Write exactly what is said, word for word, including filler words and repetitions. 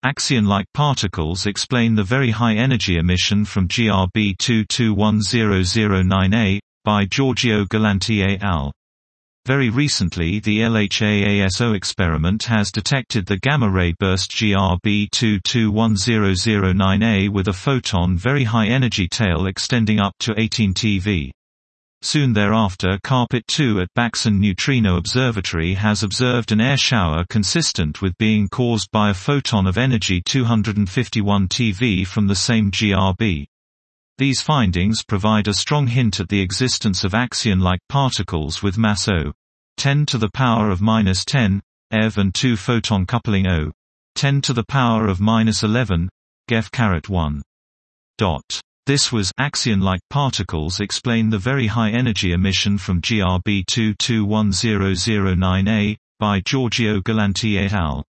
Axion-like particles explain the very high energy emission from G R B two two one zero zero nine A, by Giorgio Galanti et al. Very recently the LHAASO experiment has detected the gamma-ray burst G R B two two one zero zero nine A with a photon very high energy tail extending up to eighteen T V. Soon thereafter CARPET two at Baxen Neutrino Observatory has observed an air shower consistent with being caused by a photon of energy two hundred fifty-one T V from the same G R B. These findings provide a strong hint at the existence of axion-like particles with mass O ten to the power of minus ten, eV and two photon coupling O ten to the power of minus eleven, GeV one. This was Axion-like particles explain the very high energy emission from G R B two two one zero zero nine A, by Giorgio Galanti et al.